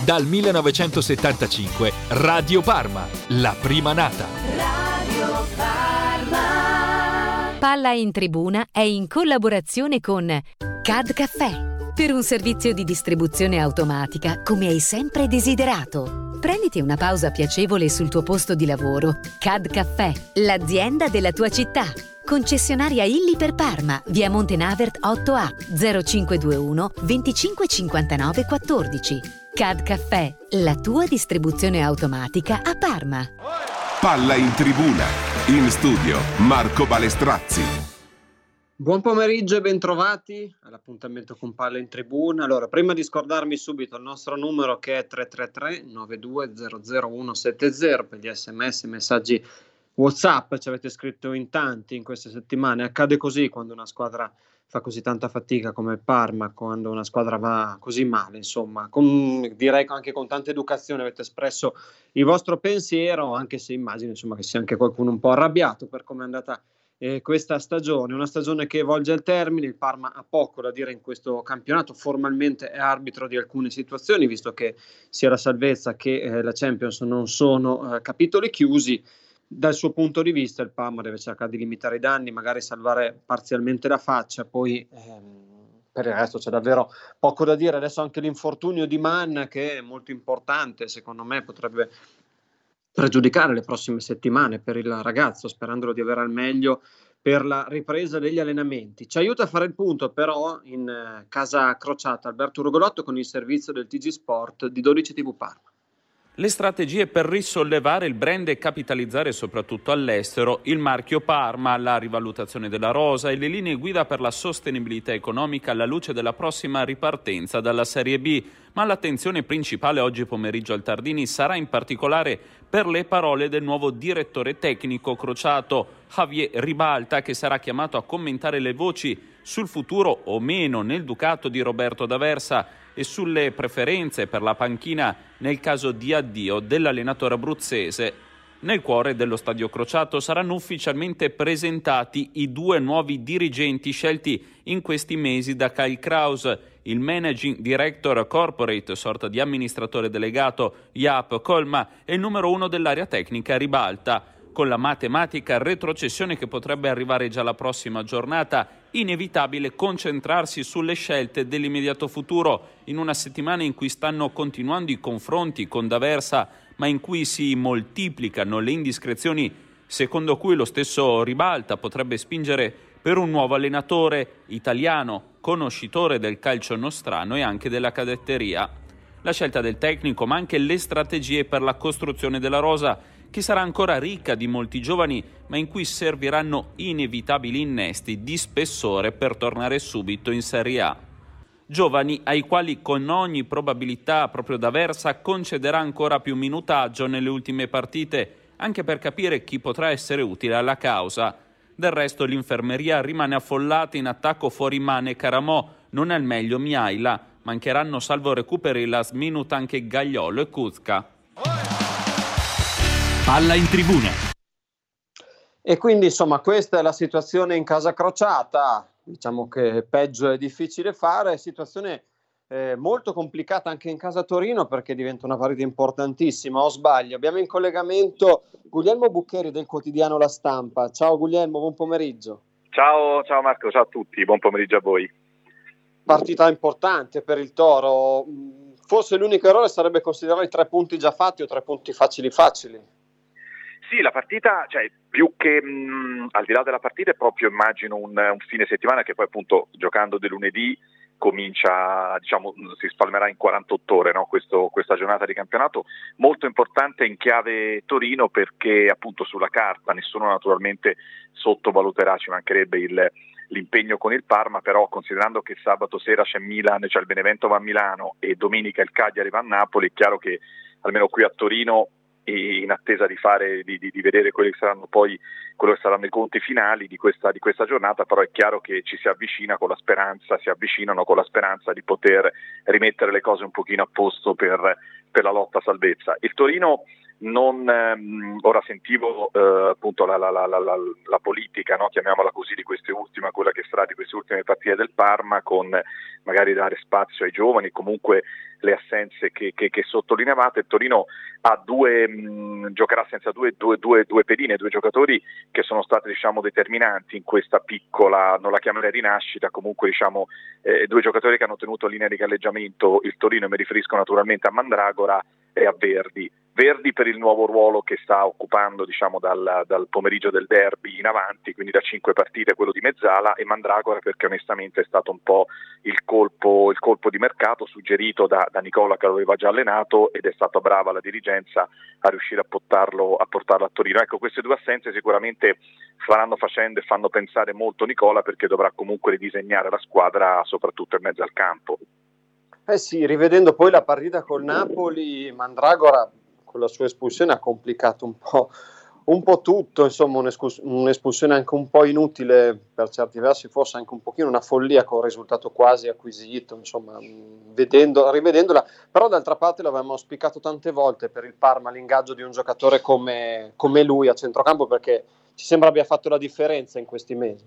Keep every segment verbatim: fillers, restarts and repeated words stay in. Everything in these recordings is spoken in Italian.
Dal millenovecentosettantacinque Radio Parma, la prima nata. Radio Parma. Palla in Tribuna è in collaborazione con C A D Caffè, per un servizio di distribuzione automatica come hai sempre desiderato. Prenditi una pausa piacevole sul tuo posto di lavoro. C A D Caffè, l'azienda della tua città. Concessionaria Illy per Parma, via Montenavert otto A, zero cinque due uno venticinque cinquantanove quattordici. C A D Caffè, la tua distribuzione automatica a Parma. Palla in Tribuna, in studio Marco Balestrazzi. Buon pomeriggio e bentrovati all'appuntamento con Palla in Tribuna. Allora, prima di scordarmi subito il nostro numero, che è tre tre tre nove due zero zero uno sette zero, per gli sms e messaggi WhatsApp, ci avete scritto in tanti in queste settimane. Accade così quando una squadra fa così tanta fatica come il Parma, quando una squadra va così male, insomma, con, direi anche con tanta educazione avete espresso il vostro pensiero, anche se immagino insomma che sia anche qualcuno un po' arrabbiato per come è andata eh, questa stagione, una stagione che volge al termine. Il Parma ha poco da dire in questo campionato, formalmente è arbitro di alcune situazioni, visto che sia la salvezza che eh, la Champions non sono eh, capitoli chiusi. Dal suo punto di vista il Parma deve cercare di limitare i danni, magari salvare parzialmente la faccia, poi ehm, per il resto c'è davvero poco da dire. Adesso anche l'infortunio di Mann, che è molto importante, secondo me potrebbe pregiudicare le prossime settimane per il ragazzo, sperandolo di avere al meglio per la ripresa degli allenamenti. Ci aiuta a fare il punto però in eh, casa crociata Alberto Rugolotto con il servizio del T G Sport di dodici tivù Parma. Le strategie per risollevare il brand e capitalizzare soprattutto all'estero, il marchio Parma, la rivalutazione della rosa e le linee guida per la sostenibilità economica alla luce della prossima ripartenza dalla Serie B. Ma l'attenzione principale oggi pomeriggio al Tardini sarà in particolare per le parole del nuovo direttore tecnico crociato, Javier Ribalta, che sarà chiamato a commentare le voci sul futuro o meno nel Ducato di Roberto D'Aversa e sulle preferenze per la panchina nel caso di addio dell'allenatore abruzzese. Nel cuore dello Stadio Crociato saranno ufficialmente presentati i due nuovi dirigenti scelti in questi mesi da Kyle Kraus, il Managing Director Corporate, sorta di amministratore delegato, Jaap Kolma, e il numero uno dell'area tecnica, Ribalta. Con la matematica retrocessione che potrebbe arrivare già la prossima giornata, inevitabile concentrarsi sulle scelte dell'immediato futuro in una settimana in cui stanno continuando i confronti con D'Aversa, ma in cui si moltiplicano le indiscrezioni secondo cui lo stesso Ribalta potrebbe spingere per un nuovo allenatore italiano, conoscitore del calcio nostrano e anche della cadetteria. La scelta del tecnico, ma anche le strategie per la costruzione della rosa, che sarà ancora ricca di molti giovani, ma in cui serviranno inevitabili innesti di spessore per tornare subito in Serie A. Giovani ai quali con ogni probabilità proprio D'Aversa concederà ancora più minutaggio nelle ultime partite, anche per capire chi potrà essere utile alla causa. Del resto l'infermeria rimane affollata in attacco fuori Mane e Caramò, non al meglio Miaila, mancheranno salvo recuperi last minute anche Gagliolo e Kuzka. Palla in Tribuna. E quindi insomma questa è la situazione in casa crociata. Diciamo che peggio è difficile fare, situazione eh, molto complicata anche in casa Torino, perché diventa una partita importantissima, o sbaglio? Abbiamo in collegamento Guglielmo Buccheri del quotidiano La Stampa. Ciao Guglielmo, buon pomeriggio. Ciao, ciao Marco, ciao a tutti, buon pomeriggio a voi. Partita importante per il Toro, forse l'unico errore sarebbe considerare i tre punti già fatti o tre punti facili facili. Sì, la partita, cioè più che mh, al di là della partita è proprio immagino un, un fine settimana che poi appunto giocando del lunedì comincia, diciamo, si spalmerà in quarantotto ore, no? Questo, questa giornata di campionato molto importante in chiave Torino, perché appunto sulla carta nessuno naturalmente sottovaluterà, ci mancherebbe il, l'impegno con il Parma, però considerando che sabato sera c'è Milan, cioè il Benevento va a Milano e domenica il Cagliari va a Napoli, è chiaro che almeno qui a Torino, in attesa di fare di, di, di vedere quelli che saranno poi quello che saranno i conti finali di questa, di questa giornata, però è chiaro che ci si avvicina con la speranza, si avvicinano con la speranza di poter rimettere le cose un pochino a posto per, per la lotta a salvezza. Il Torino non ehm, ora sentivo eh, appunto la, la, la, la, la politica, no? Chiamiamola così, di queste ultime, quella che sarà di queste ultime partite del Parma, con magari dare spazio ai giovani, comunque le assenze che, che, che sottolineavate. Il Torino ha due mh, giocherà senza due, due, due, due pedine, due giocatori che sono stati, diciamo, determinanti in questa piccola, non la chiamerei rinascita, comunque diciamo eh, due giocatori che hanno tenuto linea di galleggiamento il Torino, e mi riferisco naturalmente a Mandragora e a Verdi. Verdi per il nuovo ruolo che sta occupando, diciamo, dal, dal pomeriggio del derby in avanti, quindi da cinque partite, quello di mezzala, e Mandragora perché onestamente è stato un po' il colpo, il colpo di mercato suggerito da, da Nicola, che l'aveva già allenato, ed è stata brava la dirigenza a riuscire a portarlo, a portarlo a Torino. Ecco, queste due assenze sicuramente faranno facendo e fanno pensare molto Nicola, perché dovrà comunque ridisegnare la squadra soprattutto in mezzo al campo. Eh sì, rivedendo poi la partita col Napoli, Mandragora con la sua espulsione ha complicato un po', un po' tutto, insomma un'escus- un'espulsione anche un po' inutile per certi versi, forse anche un pochino una follia con un risultato quasi acquisito, insomma vedendo, rivedendola, però d'altra parte l'avevamo auspicato tante volte per il Parma l'ingaggio di un giocatore come, come lui a centrocampo, perché ci sembra abbia fatto la differenza in questi mesi.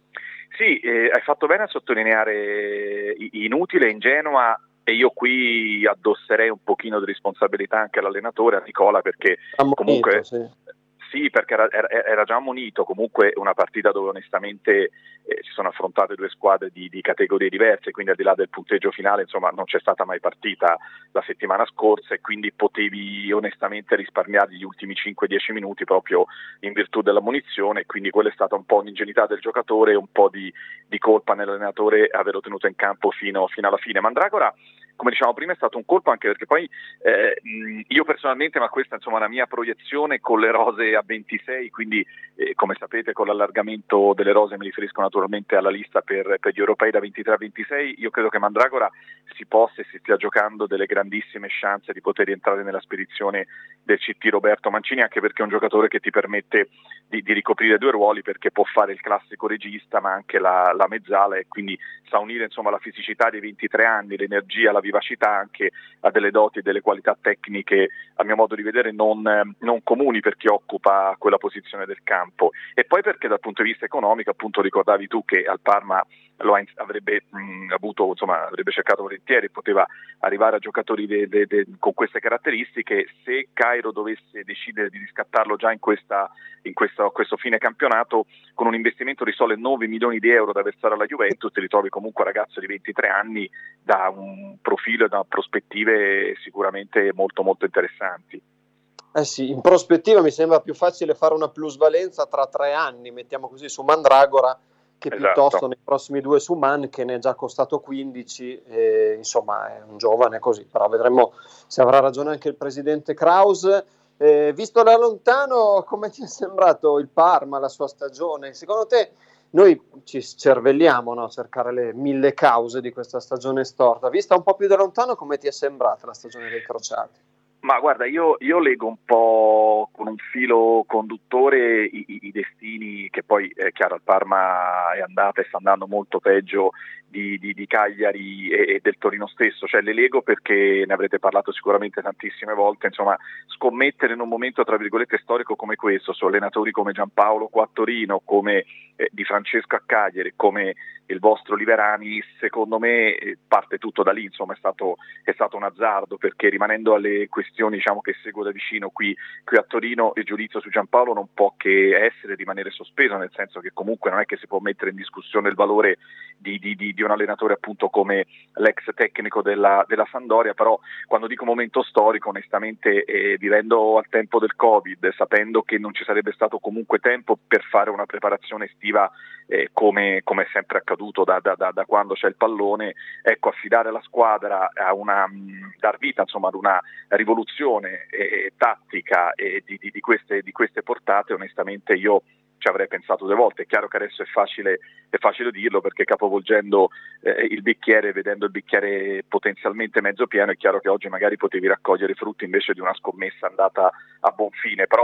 Sì, eh, hai fatto bene a sottolineare inutile, ingenua, e io qui addosserei un pochino di responsabilità anche all'allenatore, a Nicola, perché Ammonito, comunque sì. sì, perché era, era, era già ammonito, comunque una partita dove onestamente eh, si sono affrontate due squadre di, di categorie diverse, quindi al di là del punteggio finale, insomma, non c'è stata mai partita la settimana scorsa, e quindi potevi onestamente risparmiare gli ultimi cinque dieci minuti proprio in virtù della munizione, quindi quella è stata un po' un'ingenuità del giocatore e un po' di, di colpa nell'allenatore averlo tenuto in campo fino, fino alla fine. Mandragora, come diciamo prima, è stato un colpo, anche perché poi eh, io personalmente, ma questa insomma è la mia proiezione, con le rose a ventisei, quindi eh, come sapete con l'allargamento delle rose, mi riferisco naturalmente alla lista per, per gli europei da ventitré a ventisei, io credo che Mandragora si possa e si stia giocando delle grandissime chance di poter entrare nella spedizione del C T Roberto Mancini, anche perché è un giocatore che ti permette di, di ricoprire due ruoli, perché può fare il classico regista ma anche la, la mezzala, e quindi sa unire insomma la fisicità dei ventitré anni, l'energia, la vivacità, anche a delle doti e delle qualità tecniche a mio modo di vedere non, non comuni per chi occupa quella posizione del campo. E poi perché dal punto di vista economico, appunto ricordavi tu che al Parma lo avrebbe mh, avuto, insomma avrebbe cercato volentieri, poteva arrivare a giocatori de, de, de, con queste caratteristiche. Se Cairo dovesse decidere di riscattarlo già in questa in questo, questo fine campionato, con un investimento di sole nove milioni di euro da versare alla Juventus, ti ritrovi comunque un ragazzo di ventitré anni da un profilo e da prospettive sicuramente molto molto interessanti. Eh sì, in prospettiva mi sembra più facile fare una plusvalenza tra tre anni, mettiamo così, su Mandragora, che esatto. piuttosto nei prossimi due su Man, che ne è già costato quindici, e, insomma è un giovane così, però vedremo se avrà ragione anche il presidente Kraus. Eh, visto da lontano, come ti è sembrato il Parma, la sua stagione? Secondo te, noi ci cervelliamo, no, a cercare le mille cause di questa stagione storta, vista un po' più da lontano, come ti è sembrata la stagione dei Crociati? Ma guarda, io, io leggo un po' con un filo conduttore i, i, i destini, che poi è chiaro, il Parma è andata e sta andando molto peggio di, di, di Cagliari e, e del Torino stesso, cioè le leggo perché ne avrete parlato sicuramente tantissime volte, insomma scommettere in un momento tra virgolette storico come questo su allenatori come Giampaolo qua a Torino, come eh, Di Francesco a Cagliari, come il vostro Liverani, secondo me eh, parte tutto da lì, insomma è stato, è stato un azzardo, perché rimanendo alle questioni diciamo che seguo da vicino qui, qui a Torino, il giudizio su Giampaolo non può che essere rimanere sospeso, nel senso che comunque non è che si può mettere in discussione il valore di, di, di, di un allenatore appunto come l'ex tecnico della, della Sampdoria, però quando dico momento storico onestamente eh, vivendo al tempo del Covid, sapendo che non ci sarebbe stato comunque tempo per fare una preparazione estiva eh, come, come è sempre accaduto da, da, da, da quando c'è il pallone, ecco, affidare la squadra a una mh, dar vita insomma ad una rivoluzione eh, tattica e di, di, di, queste, di queste portate, onestamente io ci avrei pensato due volte. È chiaro che adesso è facile, è facile dirlo, perché capovolgendo eh, il bicchiere, vedendo il bicchiere potenzialmente mezzo pieno, è chiaro che oggi magari potevi raccogliere frutti invece di una scommessa andata a buon fine, però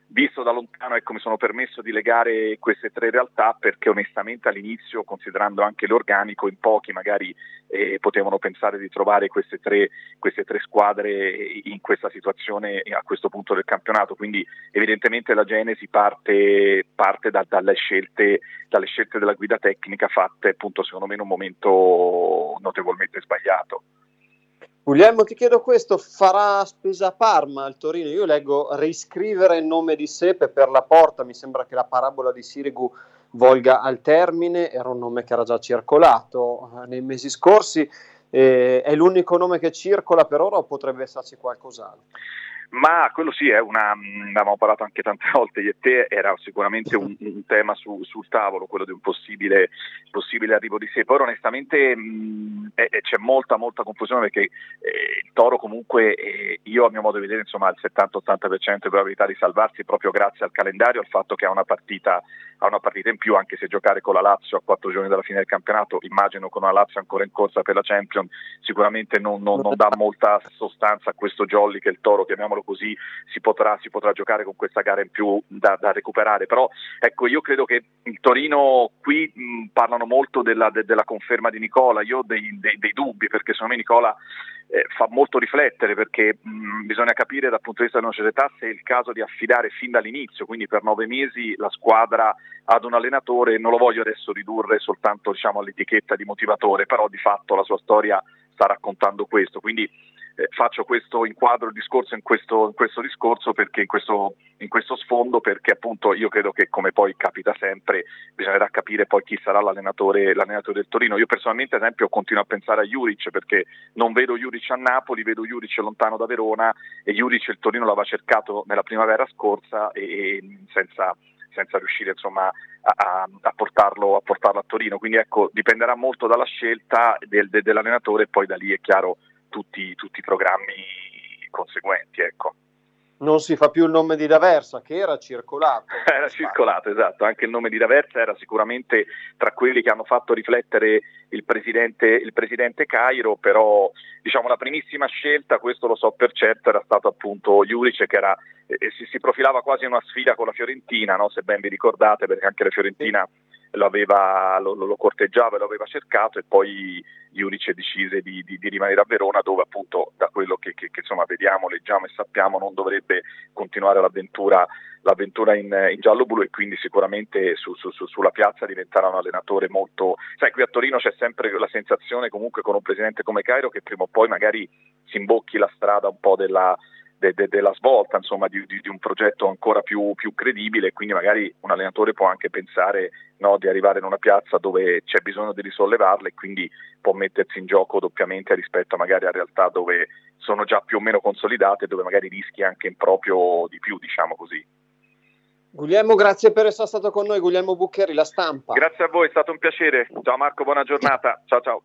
visto da lontano, ecco, mi sono permesso di legare queste tre realtà perché onestamente all'inizio, considerando anche l'organico, in pochi magari eh, potevano pensare di trovare queste tre, queste tre squadre in questa situazione a questo punto del campionato, quindi evidentemente la genesi parte, parte da, dalle, scelte, dalle scelte della guida tecnica fatte appunto secondo me in un momento notevolmente sbagliato. Guglielmo, ti chiedo questo, farà spesa Parma al Torino? Io leggo riscrivere il nome di Sepe per la porta, mi sembra che la parabola di Sirigu volga al termine, era un nome che era già circolato eh, nei mesi scorsi, eh, è l'unico nome che circola per ora o potrebbe esserci qualcos'altro? Ma quello sì, è una, ne avevamo parlato anche tante volte io e te, era sicuramente un, un tema su, sul tavolo, quello di un possibile, possibile arrivo di sé. Poi onestamente mh, è, è, c'è molta molta confusione perché eh, il Toro comunque, eh, io a mio modo di vedere, insomma, ha il settanta ottanta per cento di probabilità di salvarsi proprio grazie al calendario, al fatto che ha una partita ha una partita in più, anche se giocare con la Lazio a quattro giorni dalla fine del campionato, immagino con una Lazio ancora in corsa per la Champions, sicuramente non, non, non dà molta sostanza a questo jolly che il Toro, chiamiamolo così, si potrà, si potrà giocare con questa gara in più da, da recuperare. Però ecco, io credo che il Torino qui mh, parlano molto della, de, della conferma di Nicola, io ho dei, dei, dei dubbi, perché secondo me Nicola eh, fa molto riflettere, perché mh, bisogna capire dal punto di vista della società se è il caso di affidare fin dall'inizio, quindi per nove mesi, la squadra ad un allenatore. Non lo voglio adesso ridurre soltanto, diciamo, all'etichetta di motivatore, però di fatto la sua storia sta raccontando questo, quindi eh, faccio questo inquadro il discorso in questo, in questo discorso perché in questo, in questo sfondo, perché appunto io credo che, come poi capita sempre, bisognerà capire poi chi sarà l'allenatore, l'allenatore del Torino. Io personalmente ad esempio continuo a pensare a Juric, perché non vedo Juric a Napoli, vedo Juric lontano da Verona, e Juric il Torino l'aveva cercato nella primavera scorsa e, e senza senza riuscire insomma a, a, portarlo, a portarlo a Torino, quindi ecco, dipenderà molto dalla scelta del, del, dell'allenatore, e poi da lì è chiaro tutti, tutti i programmi conseguenti, ecco. Non si fa più il nome di D'Aversa, che era circolato. Era circolato, esatto, anche il nome di D'Aversa era sicuramente tra quelli che hanno fatto riflettere il presidente, il presidente Cairo, però diciamo la primissima scelta, questo lo so per certo, era stato appunto Juric, che era, eh, si, si profilava quasi una sfida con la Fiorentina, no? Se ben vi ricordate, perché anche la Fiorentina lo, aveva, lo, lo corteggiava e lo aveva cercato, e poi Juric decise di, di, di rimanere a Verona, dove appunto da quello che, che, che insomma vediamo, leggiamo e sappiamo non dovrebbe continuare l'avventura, l'avventura in, in giallo-blu, e quindi sicuramente su, su, su, sulla piazza diventerà un allenatore molto, sai, qui a Torino c'è sempre la sensazione comunque con un presidente come Cairo che prima o poi magari si imbocchi la strada un po' della De, de, della svolta, insomma, di, di, di un progetto ancora più, più credibile, quindi magari un allenatore può anche pensare, no, di arrivare in una piazza dove c'è bisogno di risollevarla, e quindi può mettersi in gioco doppiamente rispetto magari a realtà dove sono già più o meno consolidate, dove magari rischi anche in proprio di più, diciamo così. Guglielmo, grazie per essere stato con noi. Guglielmo Buccheri, La Stampa. Grazie a voi, è stato un piacere. Ciao Marco, buona giornata. Ciao ciao.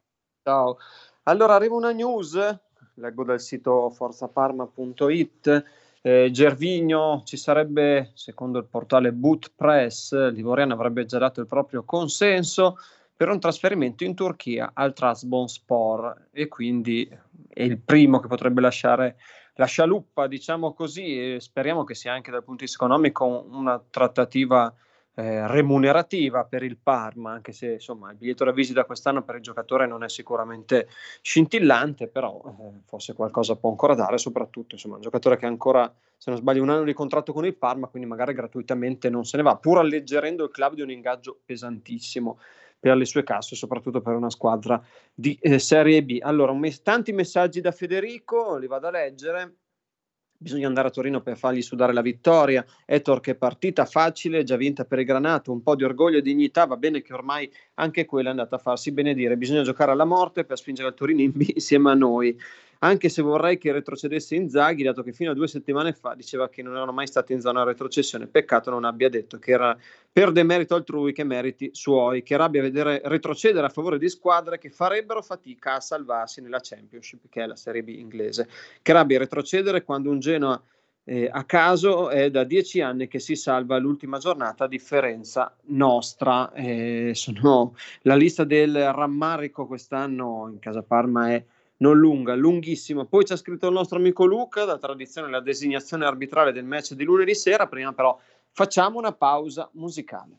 Ciao. Allora arriva una news. Leggo dal sito forzaparma punto it, eh, Gervinho ci sarebbe, secondo il portale Boot Press, l'Ivoriano avrebbe già dato il proprio consenso per un trasferimento in Turchia al Trabzonspor, e quindi è il primo che potrebbe lasciare la scialuppa, diciamo così, e speriamo che sia anche dal punto di vista economico una trattativa Eh, remunerativa per il Parma, anche se insomma il biglietto da visita quest'anno per il giocatore non è sicuramente scintillante, però eh, forse qualcosa può ancora dare, soprattutto insomma un giocatore che ha ancora, se non sbaglio, un anno di contratto con il Parma, quindi magari gratuitamente non se ne va, pur alleggerendo il club di un ingaggio pesantissimo per le sue casse, soprattutto per una squadra di eh, Serie B. Allora, un mes- tanti messaggi da Federico, li vado a leggere. Bisogna andare a Torino per fargli sudare la vittoria. Ettore, che partita facile, già vinta per il Granato, un po' di orgoglio e dignità, va bene che ormai anche quella è andata a farsi benedire, bisogna giocare alla morte per spingere il Torino in B insieme a noi, anche se vorrei che retrocedesse Inzaghi, dato che fino a due settimane fa diceva che non erano mai stati in zona retrocessione. Peccato non abbia detto che era per demerito altrui che meriti suoi. Che rabbia vedere retrocedere a favore di squadre che farebbero fatica a salvarsi nella Championship, che è la Serie B inglese. Che rabbia retrocedere quando un Genoa eh, a caso è da dieci anni che si salva l'ultima giornata a differenza nostra. Eh, sono la lista del rammarico quest'anno in casa Parma è non lunga, lunghissima. Poi c'è scritto il nostro amico Luca, da tradizione la designazione arbitrale del match di lunedì sera. Prima però facciamo una pausa musicale.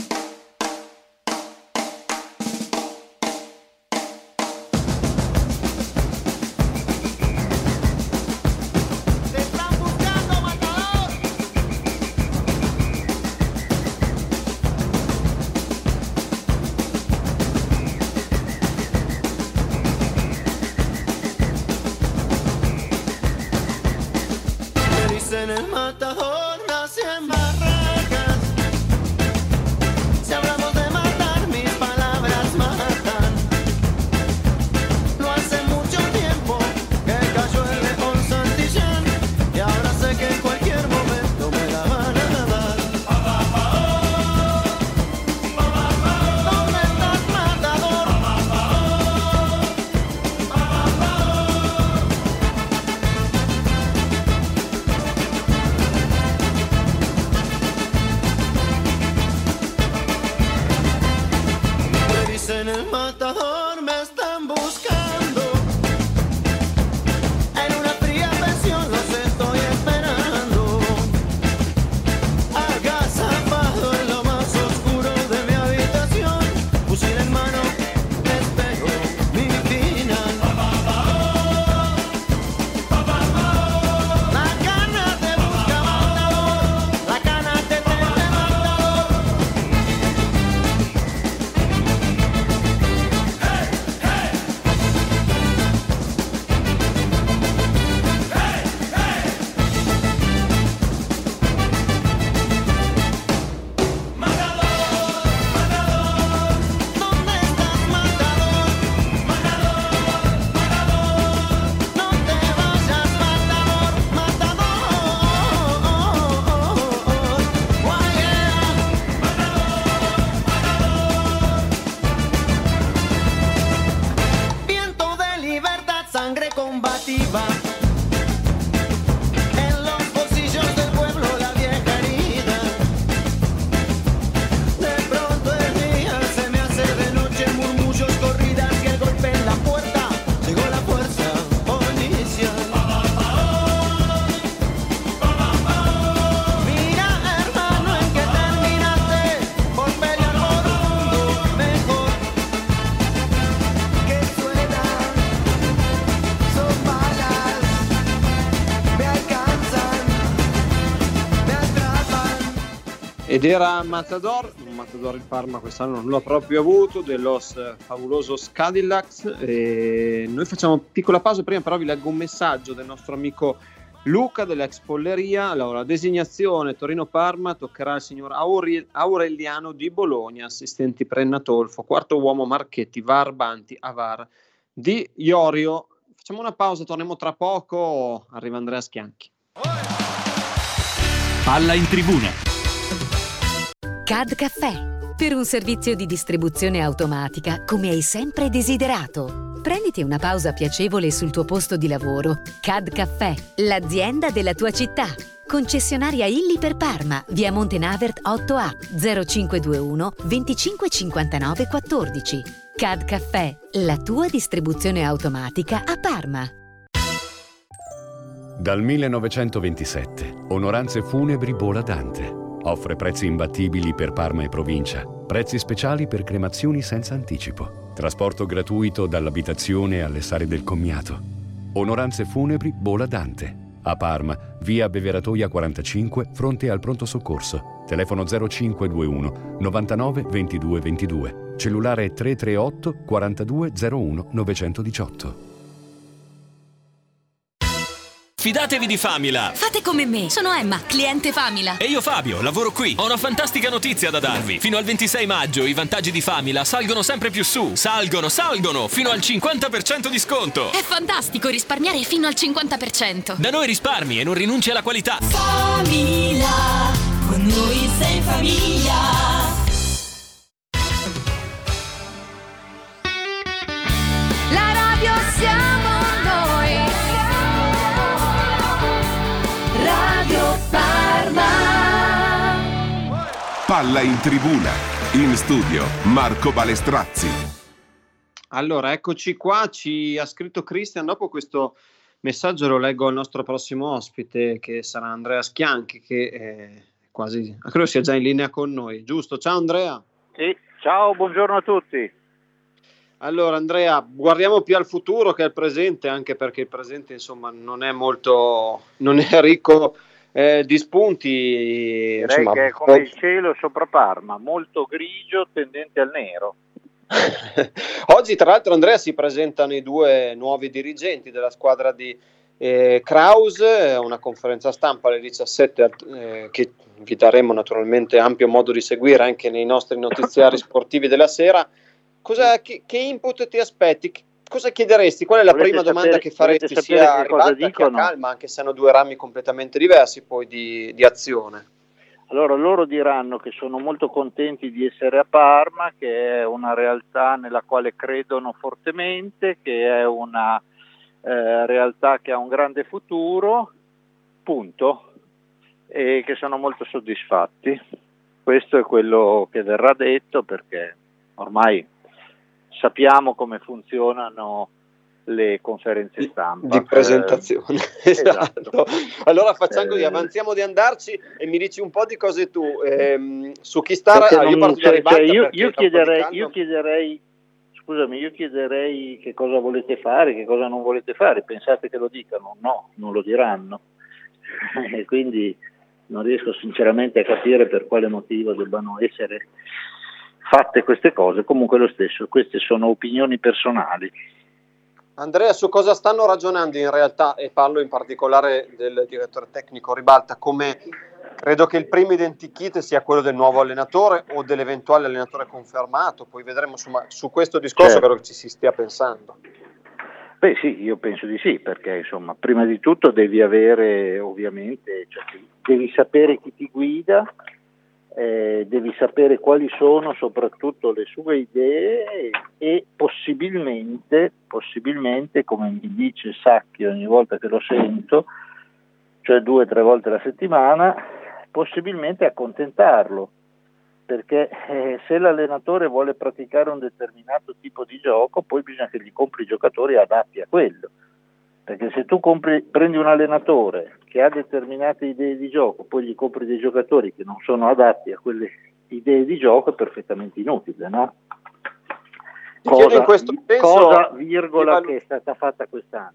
Ed era Matador, un Matador il Parma quest'anno non l'ho proprio avuto, de los fabulosos Cadillacs. E noi facciamo una piccola pausa, prima però vi leggo un messaggio del nostro amico Luca dell'ex Polleria. Allora, designazione Torino-Parma toccherà al signor Aure- Aureliano di Bologna, assistenti Prennatolfo, quarto uomo Marchetti, V A R Banti, Avar di Iorio. Facciamo una pausa, torniamo tra poco, arriva Andrea Schianchi. Palla in tribuna. C A D Caffè, per un servizio di distribuzione automatica come hai sempre desiderato. Prenditi una pausa piacevole sul tuo posto di lavoro. C A D Caffè, l'azienda della tua città. Concessionaria Illy per Parma, via Montenavert otto A, zero cinque due uno venticinque cinquantanove quattordici. C A D Caffè, la tua distribuzione automatica a Parma. Dal millenovecentoventisette, Onoranze Funebri Bola Dante offre prezzi imbattibili per Parma e provincia, prezzi speciali per cremazioni senza anticipo, trasporto gratuito dall'abitazione alle sale del commiato. Onoranze Funebri Bola Dante, a Parma, via Beveratoia quarantacinque, fronte al pronto soccorso. Telefono zero cinque due uno novantanove ventidue ventidue, cellulare tre tre otto quarantadue zero uno novecentodiciotto. Fidatevi di Famila! Fate come me, sono Emma, cliente Famila. E io Fabio, lavoro qui. Ho una fantastica notizia da darvi. Fino al ventisei maggio i vantaggi di Famila salgono sempre più su. Salgono, salgono, fino al cinquanta per cento di sconto. È fantastico risparmiare fino al cinquanta per cento. Da noi risparmi e non rinunci alla qualità. Famila, con noi sei famiglia. La radio siamo noi. Radio Parma. Palla in tribuna. In studio Marco Balestrazzi. Allora, eccoci qua, ci ha scritto Cristian, dopo questo messaggio lo leggo al nostro prossimo ospite, che sarà Andrea Schianchi, che è quasi, credo sia già in linea con noi, giusto? Ciao Andrea. Sì, ciao, buongiorno a tutti. Allora Andrea, guardiamo più al futuro che al presente, anche perché il presente insomma non è molto, non è ricco eh, di spunti. Direi insomma, che è come il cielo sopra Parma, molto grigio tendente al nero. Oggi tra l'altro Andrea si presentano i due nuovi dirigenti della squadra di eh, Kraus, una conferenza stampa alle diciassette eh, che vi daremo naturalmente ampio modo di seguire anche nei nostri notiziari sportivi della sera. Cosa, che, che input ti aspetti? Cosa chiederesti? Qual è la Volete prima sapere, domanda che faresti sia a ribalta che a calma, anche se hanno due rami completamente diversi poi di, di azione? Allora loro diranno che sono molto contenti di essere a Parma, che è una realtà nella quale credono fortemente, che è una eh, realtà che ha un grande futuro, punto, e che sono molto soddisfatti. Questo è quello che verrà detto, perché ormai sappiamo come funzionano le conferenze stampa di presentazione. Eh, esatto. esatto. Allora facciamo così, eh, avanziamo di andarci e mi dici un po' di cose tu ehm, su chi sta. Ah, io parto cioè, da cioè io, io chiederei caldo... io chiederei scusami io chiederei che cosa volete fare, che cosa non volete fare. Pensate che lo dicano? No, non lo diranno. E quindi non riesco sinceramente a capire per quale motivo debbano essere fatte queste cose. Comunque lo stesso, queste sono opinioni personali. Andrea, su cosa stanno ragionando in realtà, e parlo in particolare del direttore tecnico Ribalta, come credo che il primo identikit sia quello del nuovo allenatore o dell'eventuale allenatore confermato, poi vedremo, insomma, su questo discorso certo. Credo che ci si stia pensando. Beh sì, io penso di sì, perché insomma prima di tutto devi avere ovviamente, cioè, devi sapere chi ti guida, Eh, devi sapere quali sono soprattutto le sue idee e possibilmente, possibilmente, come mi dice Sacchi ogni volta che lo sento, cioè due o tre volte alla settimana, possibilmente accontentarlo, perché eh, se l'allenatore vuole praticare un determinato tipo di gioco, poi bisogna che gli compri giocatori adatti a quello. Perché se tu compri, prendi un allenatore che ha determinate idee di gioco, poi gli compri dei giocatori che non sono adatti a quelle idee di gioco, è perfettamente inutile, no? Cosa, in questo senso, cosa virgola, valut- che è stata fatta quest'anno.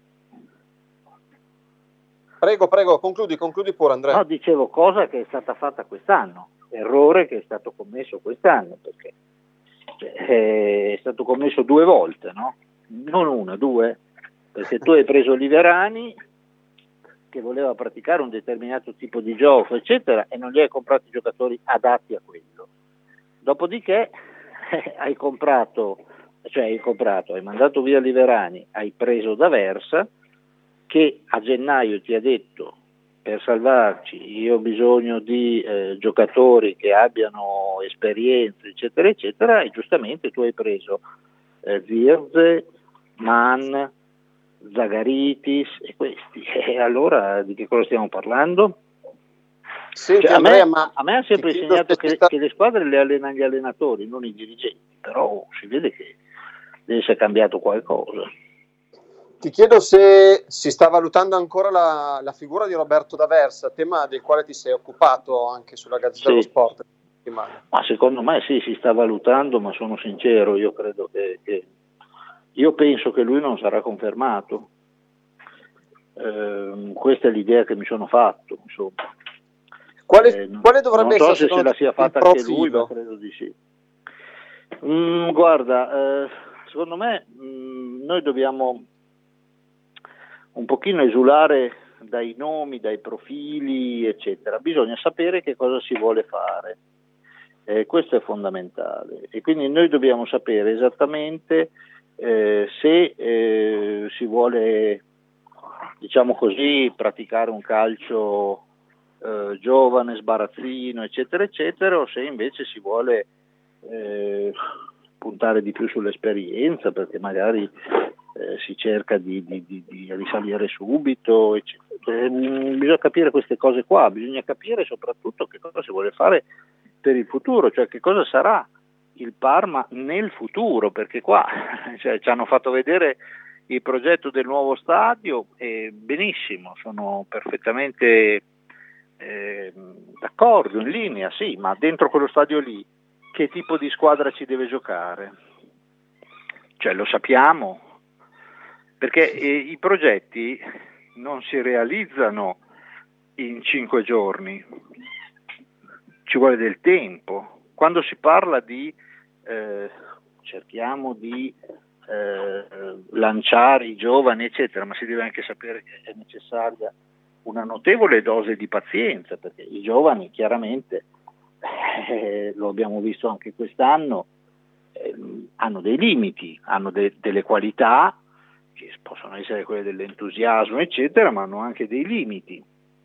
Prego, prego, concludi, concludi pure Andrea. No, dicevo cosa che è stata fatta quest'anno, errore che è stato commesso quest'anno, perché è stato commesso due volte, no? Non una, due. Perché tu hai preso Liverani che voleva praticare un determinato tipo di gioco eccetera e non gli hai comprato i giocatori adatti a quello. Dopodiché eh, hai comprato, cioè hai comprato, hai mandato via Liverani, hai preso D'Aversa che a gennaio ti ha detto: per salvarci io ho bisogno di eh, giocatori che abbiano esperienza eccetera eccetera, e giustamente tu hai preso eh, Virze, Mann, Zagaritis e questi. E allora di che cosa stiamo parlando? Senti, cioè, a, Andrea, me, ma a me ha sempre insegnato che, sta... che le squadre le allenano gli allenatori, non i dirigenti, però si vede che deve essere cambiato qualcosa. Ti chiedo se si sta valutando ancora la, la figura di Roberto D'Aversa, tema del quale ti sei occupato anche sulla Gazzetta sì. dello Sport. Ma secondo me sì, si sta valutando, ma sono sincero, io credo che, che io penso che lui non sarà confermato. Eh, questa è l'idea che mi sono fatto, insomma. Quale, eh, quale dovrebbe non so essere se se la sia fatta anche lui, ma credo di sì. Mm, guarda, eh, secondo me mh, noi dobbiamo un pochino esulare dai nomi, dai profili, eccetera. Bisogna sapere che cosa si vuole fare. Eh, questo è fondamentale. E quindi noi dobbiamo sapere esattamente eh, se eh, si vuole, diciamo così, praticare un calcio eh, giovane, sbarazzino, eccetera, eccetera, o se invece si vuole eh, puntare di più sull'esperienza, perché magari eh, si cerca di, di, di, di risalire subito, eccetera. Eh, bisogna capire queste cose qua, bisogna capire soprattutto che cosa si vuole fare per il futuro, cioè che cosa sarà il Parma nel futuro, perché qua cioè, ci hanno fatto vedere il progetto del nuovo stadio e benissimo, sono perfettamente eh, d'accordo, in linea, sì, ma dentro quello stadio lì che tipo di squadra ci deve giocare? Cioè lo sappiamo, perché eh, i progetti non si realizzano in cinque giorni, ci vuole del tempo. Quando si parla di eh, cerchiamo di eh, lanciare i giovani eccetera, ma si deve anche sapere che è necessaria una notevole dose di pazienza, perché i giovani chiaramente eh, lo abbiamo visto anche quest'anno, eh, hanno dei limiti, hanno de- delle qualità che possono essere quelle dell'entusiasmo eccetera, ma hanno anche dei limiti,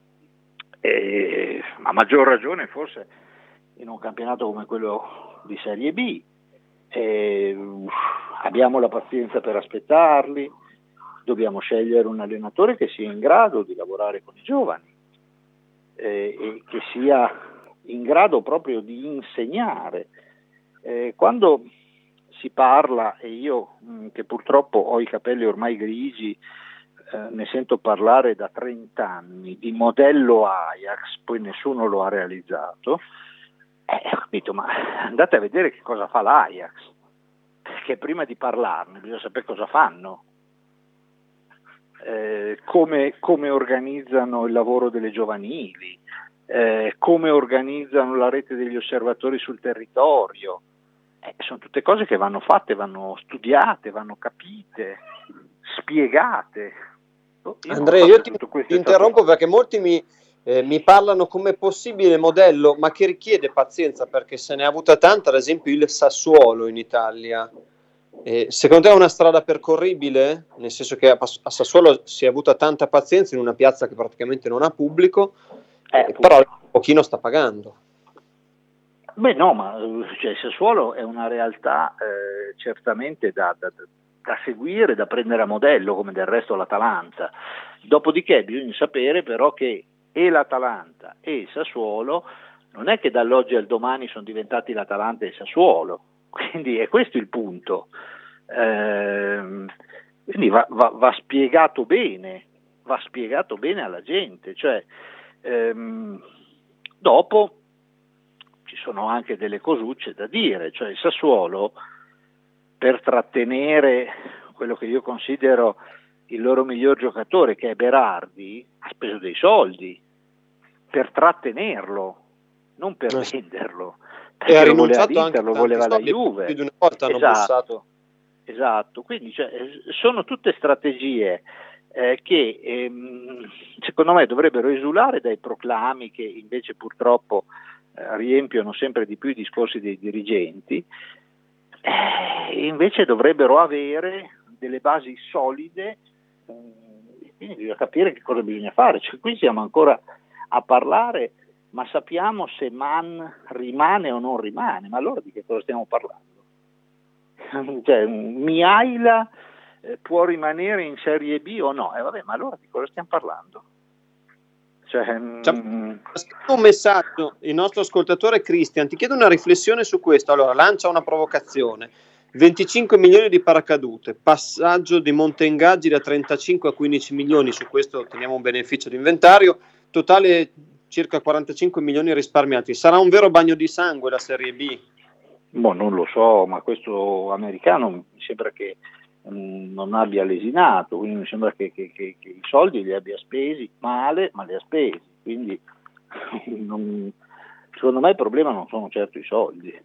e, a maggior ragione forse in un campionato come quello di Serie B. Eh, abbiamo la pazienza per aspettarli, dobbiamo scegliere un allenatore che sia in grado di lavorare con i giovani eh, e che sia in grado proprio di insegnare. Eh, quando si parla, e io mh, che purtroppo ho i capelli ormai grigi, eh, ne sento parlare da trenta anni di modello Ajax, poi nessuno lo ha realizzato. Eh, ho capito, ma andate a vedere che cosa fa l'Ajax, perché prima di parlarne bisogna sapere cosa fanno, eh, come, come organizzano il lavoro delle giovanili, eh, come organizzano la rete degli osservatori sul territorio. Eh, sono tutte cose che vanno fatte, vanno studiate, vanno capite, spiegate. Io Andrea, io ti, ti interrompo perché molti mi Eh, mi parlano come possibile modello, ma che richiede pazienza, perché se ne ha avuta tanta, ad esempio il Sassuolo in Italia. Eh, secondo te è una strada percorribile? Nel senso che a, a Sassuolo si è avuta tanta pazienza in una piazza che praticamente non ha pubblico, eh, però un pochino sta pagando. Beh no, ma cioè, il Sassuolo è una realtà eh, certamente da, da, da seguire, da prendere a modello, come del resto l'Atalanta. Dopodiché bisogna sapere però che e l'Atalanta e il Sassuolo non è che dall'oggi al domani sono diventati l'Atalanta e il Sassuolo, quindi è questo il punto. Ehm, quindi va, va, va spiegato bene, va spiegato bene alla gente, cioè ehm, dopo ci sono anche delle cosucce da dire, cioè il Sassuolo per trattenere quello che io considero il loro miglior giocatore, che è Berardi, ha speso dei soldi per trattenerlo, non per eh. venderlo, e ha perché lo voleva rinunciato l'Inter, lo voleva la soldi, Juve. Più di una volta hanno esatto, bussato. esatto, quindi cioè, sono tutte strategie eh, che ehm, secondo me dovrebbero esulare dai proclami che invece purtroppo eh, riempiono sempre di più i discorsi dei dirigenti, eh, e invece dovrebbero avere delle basi solide. Quindi bisogna capire che cosa bisogna fare, cioè, qui siamo ancora a parlare, ma sappiamo se Man rimane o non rimane, ma allora di che cosa stiamo parlando? Cioè, Mihaila eh, può rimanere in Serie B o no? E eh, vabbè, ma allora di cosa stiamo parlando? Cioè, mm... un messaggio, il nostro ascoltatore Cristian ti chiede una riflessione su questo. Allora, lancia una provocazione: venticinque milioni di paracadute, passaggio di monte ingaggi da trentacinque a quindici milioni, su questo otteniamo un beneficio di inventario, totale circa quarantacinque milioni risparmiati. Sarà un vero bagno di sangue la Serie B? Boh, non lo so, ma questo americano mi sembra che mh, non abbia lesinato, quindi mi sembra che, che, che, che i soldi li abbia spesi male, ma li ha spesi, quindi non, secondo me il problema non sono certo i soldi.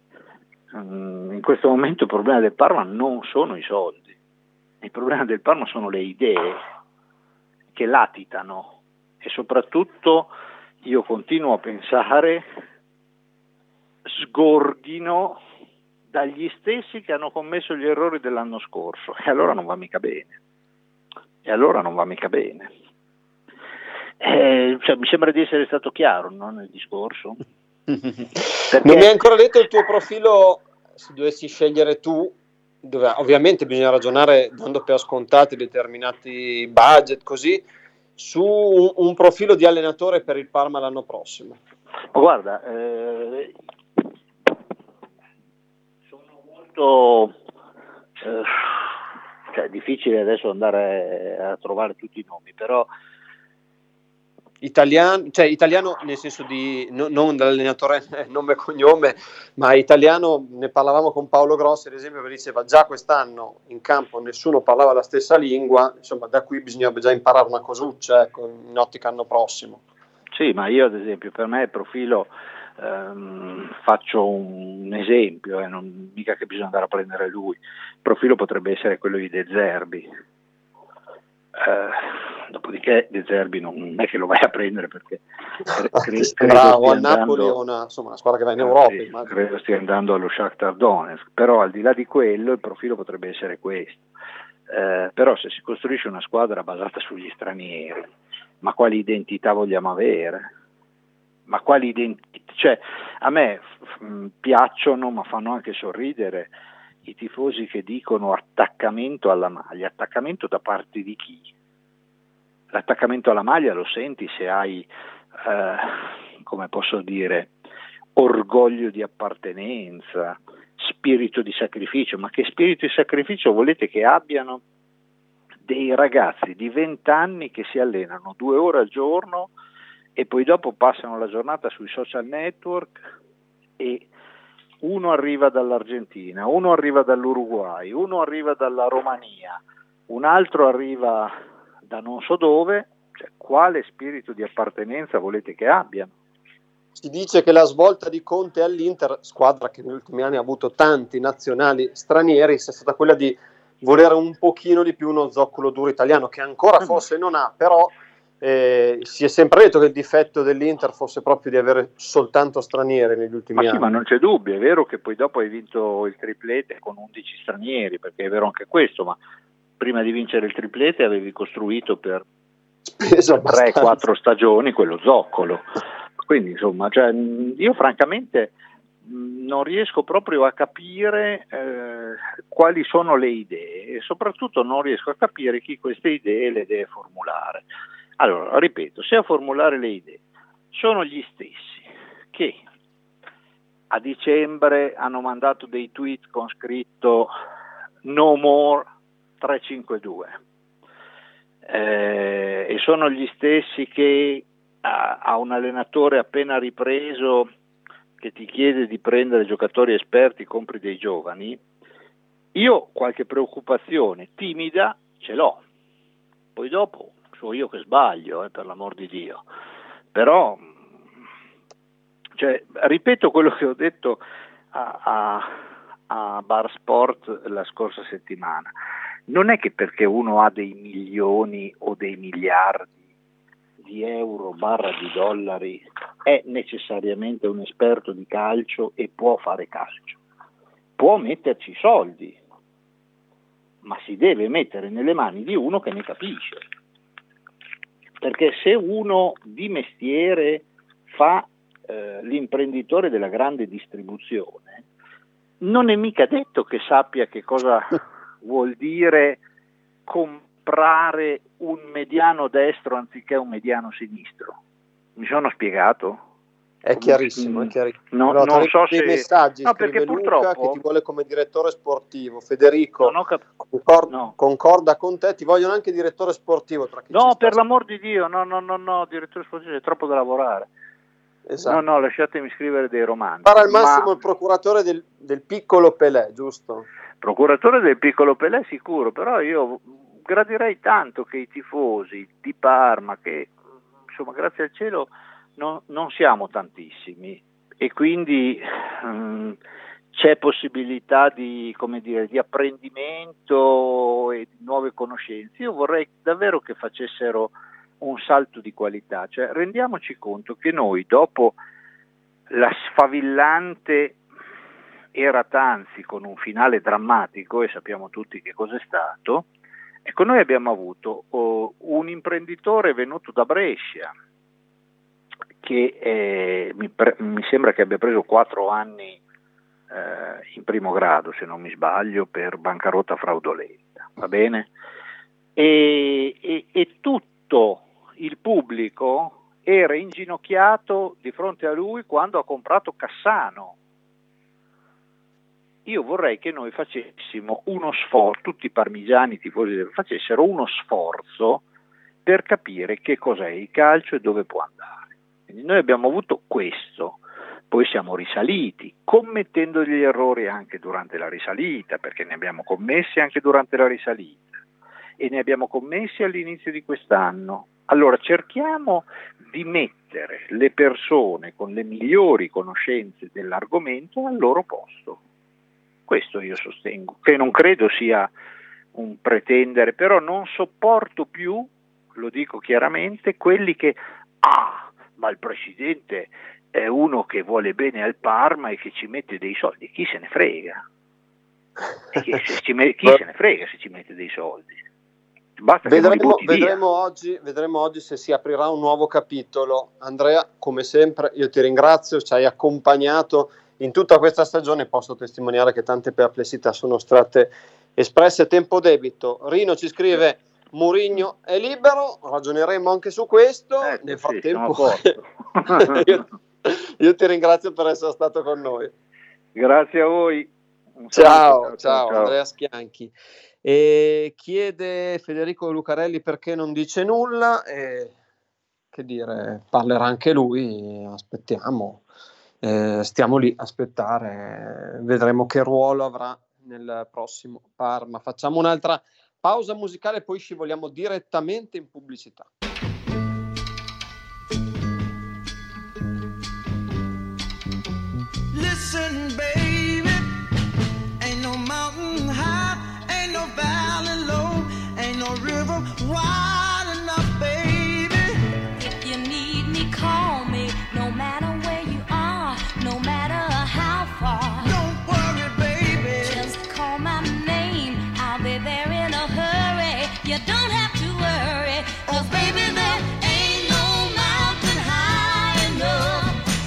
In questo momento il problema del Parma non sono i soldi, il problema del Parma sono le idee che latitano, e soprattutto io continuo a pensare sgorghino dagli stessi che hanno commesso gli errori dell'anno scorso, e allora non va mica bene, e allora non va mica bene. Eh, cioè, mi sembra di essere stato chiaro, no, nel discorso. Perché... Non mi hai ancora detto il tuo profilo, se dovessi scegliere tu, dove ovviamente bisogna ragionare dando per scontati determinati budget, così, su un, un profilo di allenatore per il Parma l'anno prossimo. Ma guarda, eh, tutto eh, cioè, è difficile adesso andare a trovare tutti i nomi, però Italiano, cioè italiano nel senso di no, non dall'allenatore eh, nome e cognome, ma italiano, ne parlavamo con Paolo Grossi ad esempio, che diceva già quest'anno in campo nessuno parlava la stessa lingua, insomma da qui bisognerebbe già imparare una cosuccia, ecco, in ottica anno prossimo. Sì, ma io ad esempio per me il profilo, ehm, faccio un esempio, eh, non mica che bisogna andare a prendere lui, il profilo potrebbe essere quello di De Zerbi. Uh, dopodiché De Zerbi non è che lo vai a prendere perché cre- cre- bravo, a Napoli o una, insomma, una squadra che va in Europa, sì, credo stia andando allo Shakhtar Donetsk, però al di là di quello il profilo potrebbe essere questo, uh, però se si costruisce una squadra basata sugli stranieri, ma quali identità vogliamo avere? Ma quali identità? Cioè, a me f- piacciono ma fanno anche sorridere i tifosi che dicono attaccamento alla maglia. Attaccamento da parte di chi? L'attaccamento alla maglia lo senti se hai, eh, come posso dire, orgoglio di appartenenza, spirito di sacrificio. Ma che spirito di sacrificio volete che abbiano dei ragazzi di venti anni che si allenano due ore al giorno e poi dopo passano la giornata sui social network e uno arriva dall'Argentina, uno arriva dall'Uruguay, uno arriva dalla Romania, un altro arriva da non so dove, cioè, quale spirito di appartenenza volete che abbiano? Si dice che la svolta di Conte all'Inter, squadra che negli ultimi anni ha avuto tanti nazionali stranieri, sia stata quella di volere un pochino di più uno zoccolo duro italiano, che ancora forse non ha, però Eh, si è sempre detto che il difetto dell'Inter fosse proprio di avere soltanto stranieri negli ultimi ma sì, anni. Ma non c'è dubbio, è vero che poi dopo hai vinto il triplete con undici stranieri, perché è vero anche questo, ma prima di vincere il triplete avevi costruito per tre quattro stagioni quello zoccolo, quindi insomma, cioè, io francamente non riesco proprio a capire eh, quali sono le idee e soprattutto non riesco a capire chi queste idee le deve formulare. Allora, ripeto, se a formulare le idee sono gli stessi che a dicembre hanno mandato dei tweet con scritto no more trecentocinquantadue eh, e sono gli stessi che a, a un allenatore appena ripreso che ti chiede di prendere giocatori esperti, compri dei giovani, io qualche preoccupazione timida ce l'ho, poi dopo so io che sbaglio, eh, per l'amor di Dio, però cioè, ripeto quello che ho detto a, a, a Bar Sport la scorsa settimana, non è che perché uno ha dei milioni o dei miliardi di euro barra di dollari è necessariamente un esperto di calcio e può fare calcio, può metterci soldi, ma si deve mettere nelle mani di uno che ne capisce. Perché se uno di mestiere fa eh, l'imprenditore della grande distribuzione, non è mica detto che sappia che cosa vuol dire comprare un mediano destro anziché un mediano sinistro. Mi sono spiegato? È chiarissimo, è chiarissimo. No, no, non so dei se... messaggi, no, scrive perché Luca purtroppo... che ti vuole come direttore sportivo. Federico cap- concorda, no. concorda con te, ti vogliono anche direttore sportivo. Tra chi no, ci per sta... l'amor di Dio, no, no, no, no, direttore sportivo c'è troppo da lavorare. Esatto. No, no, lasciatemi scrivere dei romanzi. Farà al massimo ma... il procuratore del, del piccolo Pelé, giusto? Procuratore del piccolo Pelé sicuro, però io gradirei tanto che i tifosi di Parma, che insomma grazie al cielo non, non siamo tantissimi e quindi um, c'è possibilità di, come dire, di apprendimento e di nuove conoscenze. Io vorrei davvero che facessero un salto di qualità, cioè rendiamoci conto che noi dopo la sfavillante era Tanzi con un finale drammatico, e sappiamo tutti che cos'è stato, ecco, noi abbiamo avuto oh, un imprenditore venuto da Brescia che eh, mi, pre- mi sembra che abbia preso quattro anni eh, in primo grado, se non mi sbaglio, per bancarotta fraudolenta, va bene? E, e, e tutto il pubblico era inginocchiato di fronte a lui quando ha comprato Cassano. io vorrei che noi facessimo uno sforzo, tutti i parmigiani tifosi facessero uno sforzo per capire che cos'è il calcio e dove può andare. Quindi noi abbiamo avuto questo, poi siamo risaliti, commettendo degli errori anche durante la risalita, perché ne abbiamo commessi anche durante la risalita e ne abbiamo commessi all'inizio di quest'anno. Allora cerchiamo di mettere le persone con le migliori conoscenze dell'argomento al loro posto. Questo io sostengo, che non credo sia un pretendere, però non sopporto più, lo dico chiaramente, quelli che, ah, ma il presidente è uno che vuole bene al Parma e che ci mette dei soldi. Chi se ne frega? E chi se, ci met- chi se ne frega se ci mette dei soldi? Basta vedremo, vedremo, oggi, vedremo oggi se si aprirà un nuovo capitolo. Andrea, come sempre, io ti ringrazio, ci hai accompagnato in tutta questa stagione, posso testimoniare che tante perplessità sono state espresse a tempo debito. Rino ci scrive: Mourinho è libero, ragioneremo anche su questo. Eh, Nel frattempo sì, io, io ti ringrazio per essere stato con noi. Grazie a voi. Ciao, ciao, ciao, Andrea Schianchi. E chiede Federico Lucarelli perché non dice nulla, e che dire, parlerà anche lui, aspettiamo, eh, stiamo lì a aspettare, vedremo che ruolo avrà nel prossimo Parma. Facciamo un'altra pausa musicale, poi scivoliamo direttamente in pubblicità. Listen, baby, ain't no mountain high, ain't no valley low, ain't no river wide enough, baby. If you need me, call me, no matter where you are, no matter how far. Don't worry, baby, just call my name, I'll be there in a hurry. You don't have to worry, 'cause baby, there ain't no mountain high enough.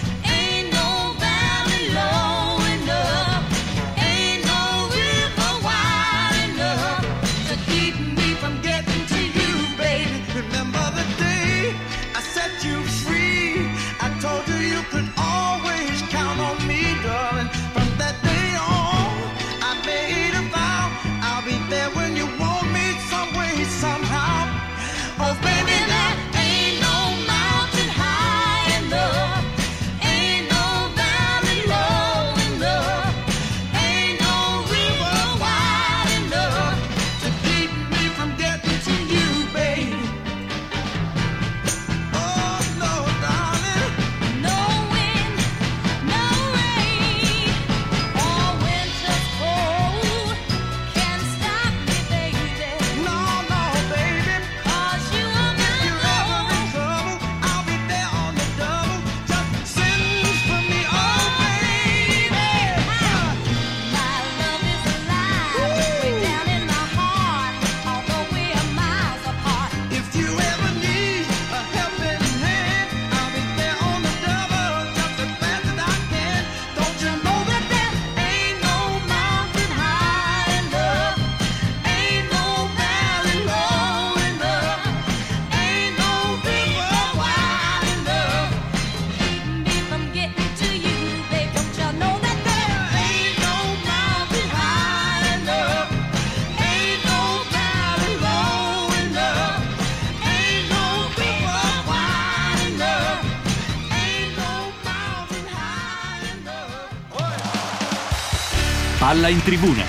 Palla in tribuna.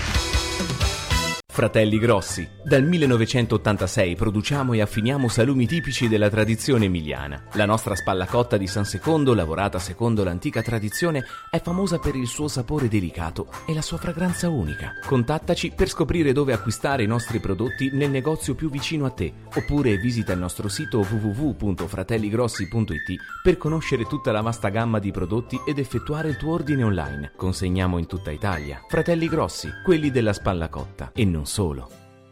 Fratelli Grossi. Dal millenovecentottantasei produciamo e affiniamo salumi tipici della tradizione emiliana. La nostra spallacotta di San Secondo, lavorata secondo l'antica tradizione, è famosa per il suo sapore delicato e la sua fragranza unica. Contattaci per scoprire dove acquistare i nostri prodotti nel negozio più vicino a te, oppure visita il nostro sito w w w punto fratelligrossi punto i t per conoscere tutta la vasta gamma di prodotti ed effettuare il tuo ordine online. Consegniamo in tutta Italia. Fratelli Grossi, quelli della spallacotta e non solo.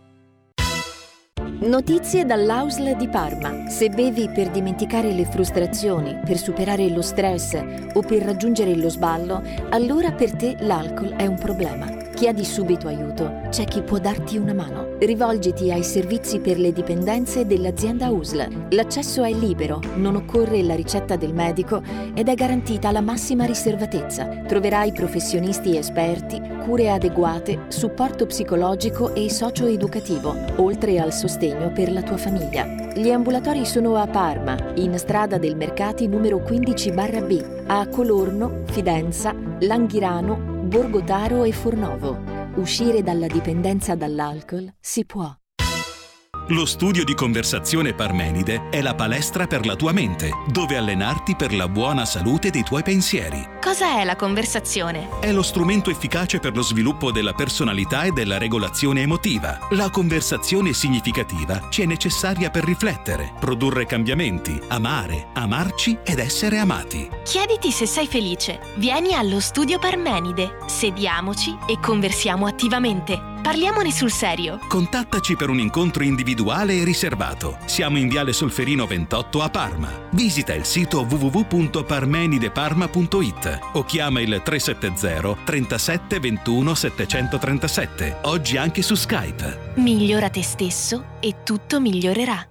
Notizie dall'A U S L di Parma. Se bevi per dimenticare le frustrazioni, per superare lo stress o per raggiungere lo sballo, allora per te l'alcol è un problema. Chiedi subito aiuto, c'è chi può darti una mano. Rivolgiti ai servizi per le dipendenze dell'azienda U S L. L'accesso è libero, non occorre la ricetta del medico ed è garantita la massima riservatezza. Troverai professionisti esperti, cure adeguate, supporto psicologico e socio-educativo, oltre al sostegno per la tua famiglia. Gli ambulatori sono a Parma, in strada del Mercati numero quindici barra B, a Colorno, Fidenza, Langhirano, Borgotaro e Fornovo. Uscire dalla dipendenza dall'alcol si può. Lo studio di conversazione Parmenide è la palestra per la tua mente, dove allenarti per la buona salute dei tuoi pensieri. Cosa è la conversazione? È lo strumento efficace per lo sviluppo della personalità e della regolazione emotiva. La conversazione significativa ci è necessaria per riflettere, produrre cambiamenti, amare, amarci ed essere amati. Chiediti se sei felice. Vieni allo studio Parmenide. Sediamoci e conversiamo attivamente. Parliamone sul serio. Contattaci per un incontro individuale e riservato. Siamo in Viale Solferino ventotto a Parma. Visita il sito w w w punto parmenideparma punto i t o chiama il tre sette zero trentasette ventuno settecentotrentasette. Oggi anche su Skype. Migliora te stesso e tutto migliorerà.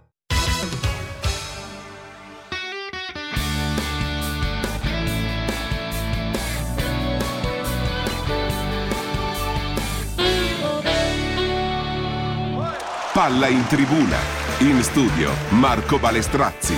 Palla in tribuna, in studio Marco Balestrazzi.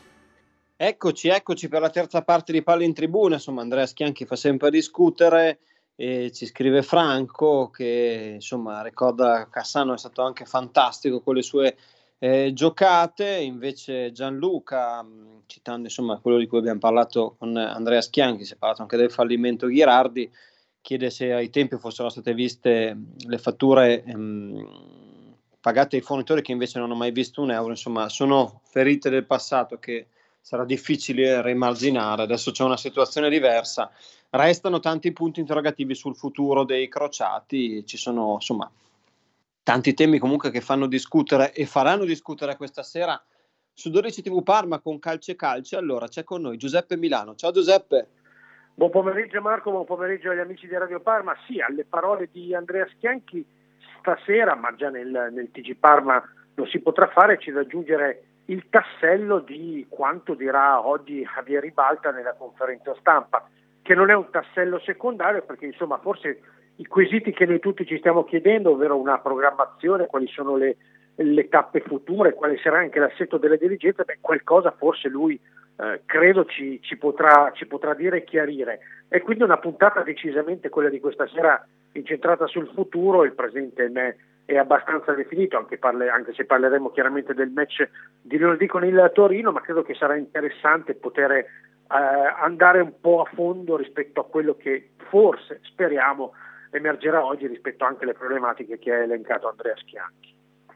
Eccoci, eccoci per la terza parte di Palla in tribuna. Insomma, Andrea Schianchi fa sempre discutere e ci scrive Franco che insomma ricorda Cassano è stato anche fantastico con le sue eh, giocate. Invece Gianluca, mh, citando insomma quello di cui abbiamo parlato con Andrea Schianchi, si è parlato anche del fallimento Ghirardi, chiede se ai tempi fossero state viste le fatture mh, pagate ai fornitori che invece non hanno mai visto un euro. Insomma, sono ferite del passato che sarà difficile rimarginare. Adesso c'è una situazione diversa, restano tanti punti interrogativi sul futuro dei crociati, ci sono insomma tanti temi comunque che fanno discutere e faranno discutere questa sera su dodici tivù Parma con Calcio e Calcio. Allora c'è con noi Giuseppe Milano. Ciao Giuseppe. Buon pomeriggio Marco, buon pomeriggio agli amici di Radio Parma. Sì, alle parole di Andrea Schianchi stasera, ma già nel, nel T G Parma lo si potrà fare, c'è da aggiungere il tassello di quanto dirà oggi Javier Ribalta nella conferenza stampa, che non è un tassello secondario, perché insomma forse i quesiti che noi tutti ci stiamo chiedendo, ovvero una programmazione, quali sono le, le tappe future, quale sarà anche l'assetto delle dirigenze, beh, qualcosa forse lui eh, credo ci, ci, potrà, ci potrà dire e chiarire. E quindi una puntata decisamente quella di questa sera incentrata sul futuro. Il presente me è abbastanza definito, anche, parle, anche se parleremo chiaramente del match di lunedì con il Torino, ma credo che sarà interessante poter eh, andare un po' a fondo rispetto a quello che forse, speriamo, emergerà oggi rispetto anche alle problematiche che ha elencato Andrea Schianchi.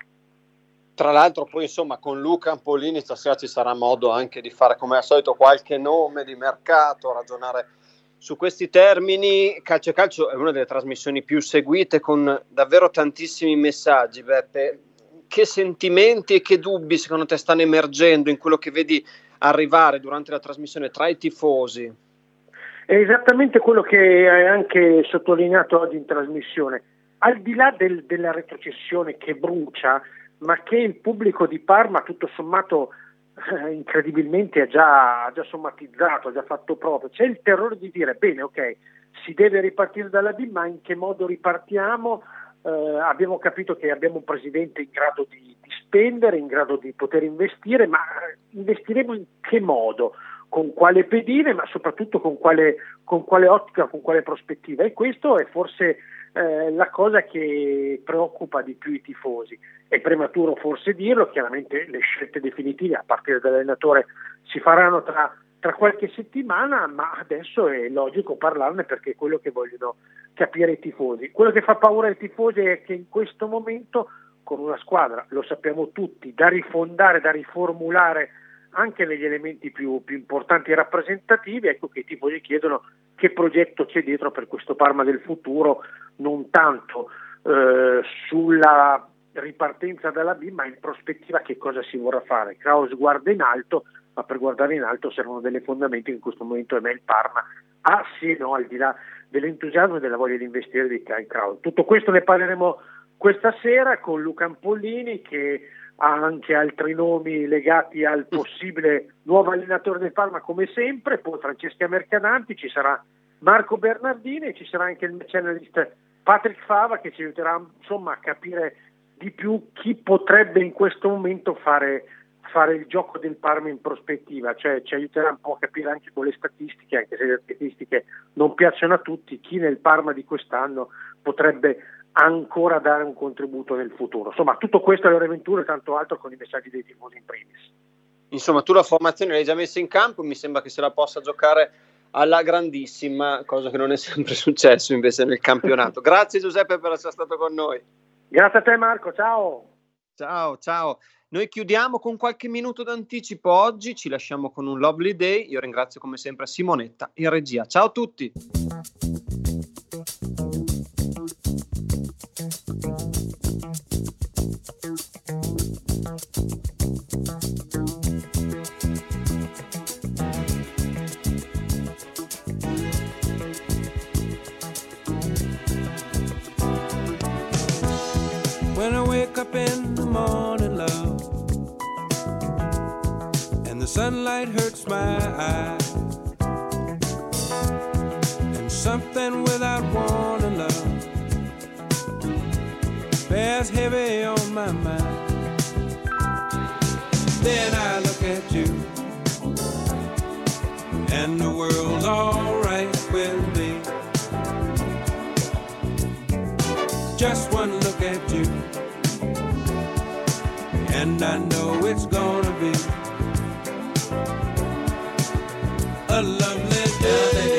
Tra l'altro poi insomma con Luca Ampolini stasera ci sarà modo anche di fare come al solito qualche nome di mercato, ragionare su questi termini. Calcio e Calcio è una delle trasmissioni più seguite con davvero tantissimi messaggi. Beppe, che sentimenti e che dubbi secondo te stanno emergendo in quello che vedi arrivare durante la trasmissione tra i tifosi? È esattamente quello che hai anche sottolineato oggi in trasmissione. Al di là del, della retrocessione che brucia, ma che il pubblico di Parma tutto sommato eh, incredibilmente ha già, ha già sommatizzato, ha già fatto proprio, c'è il terrore di dire bene, ok, si deve ripartire dalla B, ma in che modo ripartiamo? Eh, abbiamo capito che abbiamo un presidente in grado di, di spendere, in grado di poter investire, ma investiremo in che modo? Con quale pedine, ma soprattutto con quale, con quale ottica, con quale prospettiva? E questo è forse eh, la cosa che preoccupa di più i tifosi. È prematuro forse dirlo, chiaramente le scelte definitive a partire dall'allenatore si faranno tra, tra qualche settimana, ma adesso è logico parlarne perché è quello che vogliono capire i tifosi. Quello che fa paura ai tifosi è che in questo momento, con una squadra, lo sappiamo tutti, da rifondare, da riformulare anche negli elementi più, più importanti e rappresentativi, ecco che i tifosi chiedono che progetto c'è dietro per questo Parma del futuro, non tanto eh, sulla ripartenza dalla B, ma in prospettiva che cosa si vorrà fare. Kraus guarda in alto, ma per guardare in alto servono delle fondamenta che in questo momento è me il Parma ah sì e no, al di là dell'entusiasmo e della voglia di investire di Kai Kraus. Tutto questo ne parleremo questa sera con Luca Ampollini, che ha anche altri nomi legati al possibile nuovo allenatore del Parma come sempre, poi Francesca Mercadanti, ci sarà Marco Bernardini e ci sarà anche il mecenalist Patrick Fava che ci aiuterà insomma a capire di più chi potrebbe in questo momento fare, fare il gioco del Parma in prospettiva, cioè ci aiuterà un po' a capire anche con le statistiche, anche se le statistiche non piacciono a tutti, chi nel Parma di quest'anno potrebbe ancora dare un contributo nel futuro. Insomma, tutto questo alle ore ventuno e tanto altro con i messaggi dei tifosi in primis. Insomma, tu la formazione l'hai già messa in campo, mi sembra che se la possa giocare alla grandissima, cosa che non è sempre successo invece nel campionato. Grazie Giuseppe per essere stato con noi. Grazie a te Marco, ciao. Ciao, ciao. Noi chiudiamo con qualche minuto d'anticipo oggi, ci lasciamo con un lovely day. Io ringrazio come sempre Simonetta in regia. Ciao a tutti. When I wake up in the morning, love, and the sunlight hurts my eyes, and something without warning, love, bears heavy on my mind. Then I look at you, and the world's alright with me. Just one look at you, and I know it's gonna be a lovely day.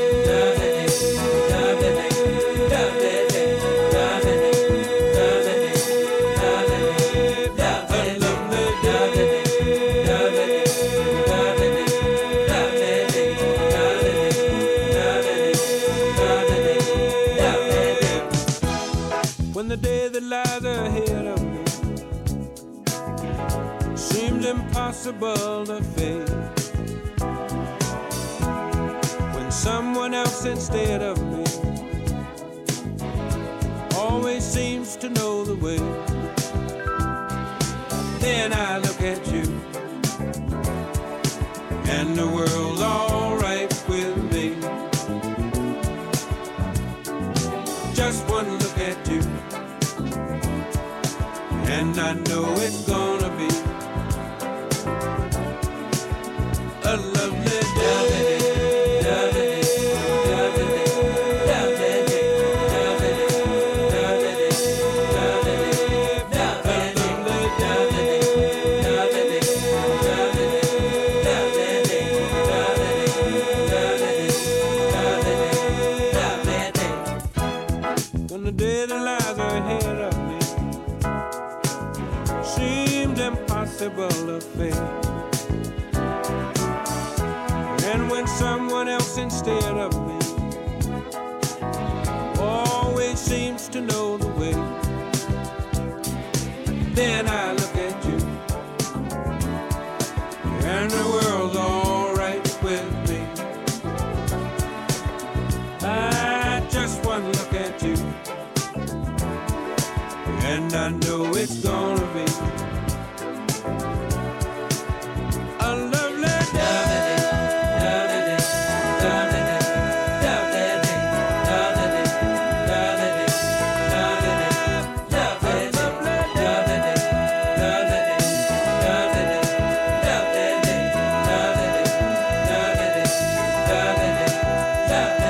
When the day that lies ahead of me seems impossible to face, when someone else instead of me always seems to know the way, then I look at you, and the world's alright with me. Just one look at you, and I know it's gonna be a lovely day. When the day that lies ahead of me seemed impossible to face, and when someone else instead of me always seems to know the way, then I look at you, and the world's alright with me. I just one look at you, and I know it's gonna be a lovely day. Yeah.